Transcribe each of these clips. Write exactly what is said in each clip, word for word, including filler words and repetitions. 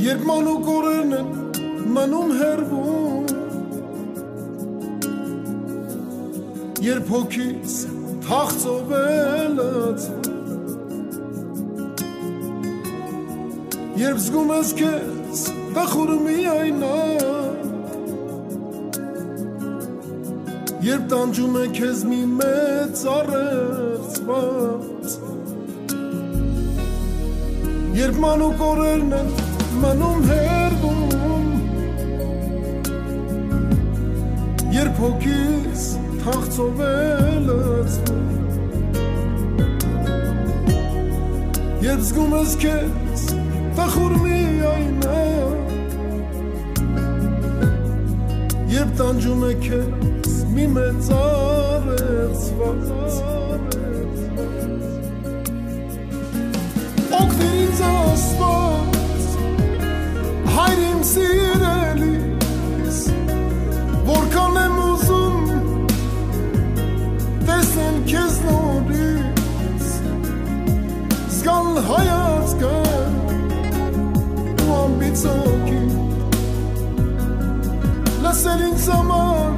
Երբ մանուկ օրերն են մնում հեռվում, երբ հոգիս թախծով է լացվում, երբ զգում ես քեզ տխուր միայնակ, երբ տանջում է քեզ մի մեծ առեղծված, երբ մանուկ օրերն են մնում հեռվում, երբ հոգիս թախծով է լացվում, երբ զգում ես քեզ տխուր միայնակ, երբ տանջում է քեզ մի մեծ առեղծված, օգնիր ինձ Աստված, հայր իմ սիրելիս, որքան եմ ուզում տեսնել քեզ նորից, զգալ հայացքը ու ամբիծոքի, լսել ինձ համար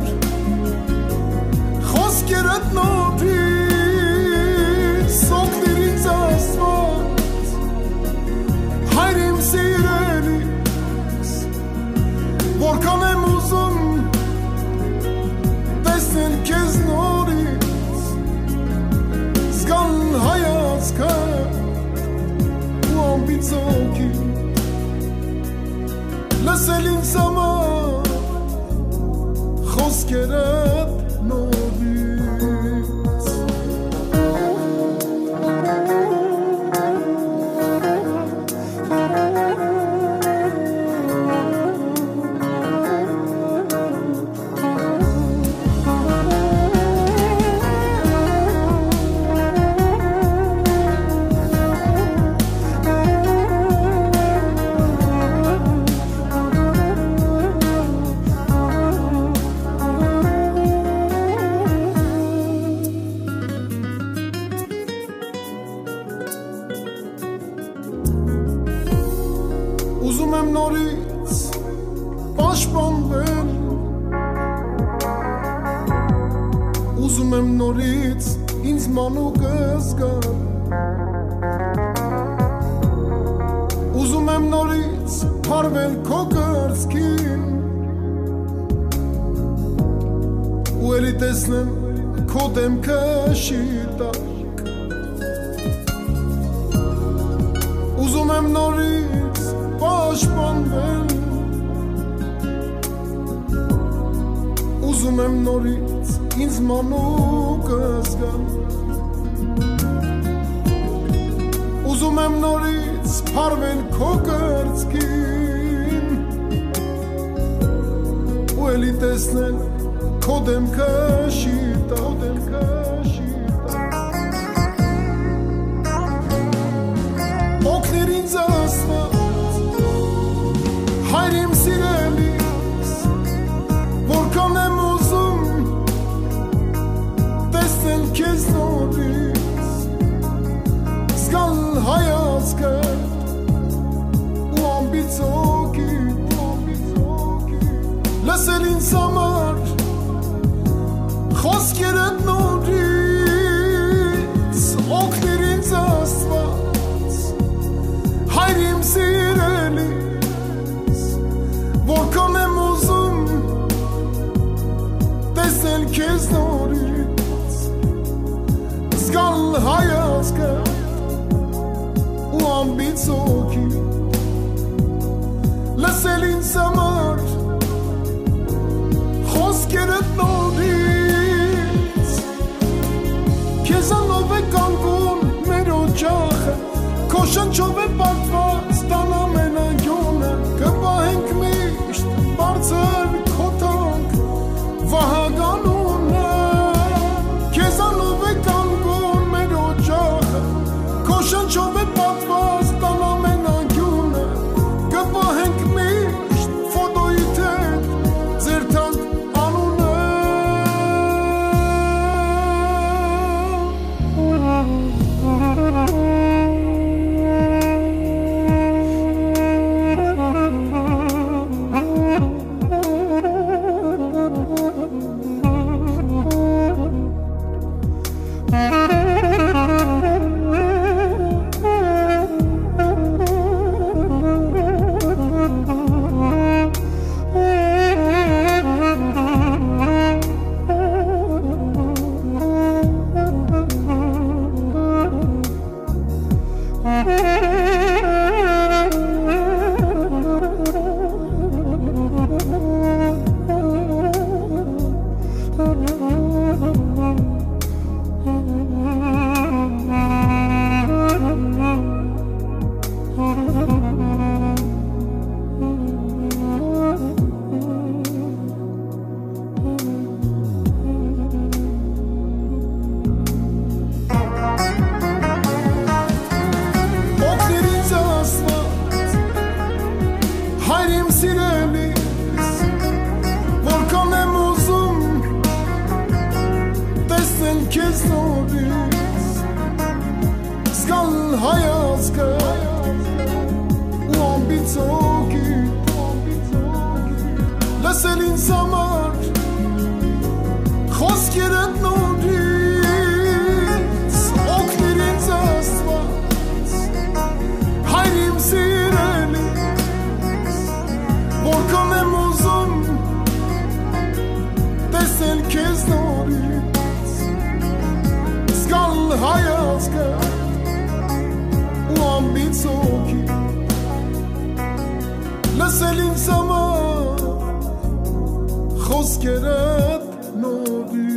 խոսքերդ նորից, օգնիր ինձ Աստված, հայր իմ սիրելիս, որքան եմ ուզում տեսնել քեզ նորից, զգալ հայացքը ու ամբիծոքի, լսել ինձ համար խոսքերդ նորից, ուզում եմ նորից պաշտպանվել, ուզում եմ նորից ինձ մանուկը զգալ, ուզում եմ նորից փարվել քո կրծքին ու էլի տեսնեմ քո դեմքը շիտակ, ուզում եմ նորից պաշտպանվել, ուզում եմ նորից ինձ մանուկը զգալ, ուզում եմ նորից փարվել քո կրծքին ու էլի տեսնել քո դեմքը շիտակ, օգնիր ինձ Աստված, հայր իմ սիրելիս, որքան եմ ուզում տեսնել քեզ նորից, զգալ հայացքը ու ամբիծոքի, լսել ինձ համար խոսքերդ նորից, օգնիր ինձ Աստված, հայր իմ սիրելիս, որքան եմ ուզում տեսնել քեզ նորից, զգալ հայացքը ու ամբիծոքի, լսել ինձ համար խոսքերդ նորից, քեզանով է կանգուն մեր օջախը, քո շնչով է պատված տան ամենագյունը, կպահենք միշտ բարձր քո տանք վահագանունը, քեզանով է կանգուն մեր օջախը, քո շնչով է պատված տան ամենագյունը, կպահենք միշտ ֆոտոյիդ հետ ձեր տանք անունը, բիծոգի լսել ինձ համար խոսքերդ նորից օգնիր ինձ Աստված հայր իմ սիրելիս որքան եմ ուզում տեսել քեզ նորից զգալ հայացքը ու ամբիծոգի լսել ինձ համար խոսքերդ նորից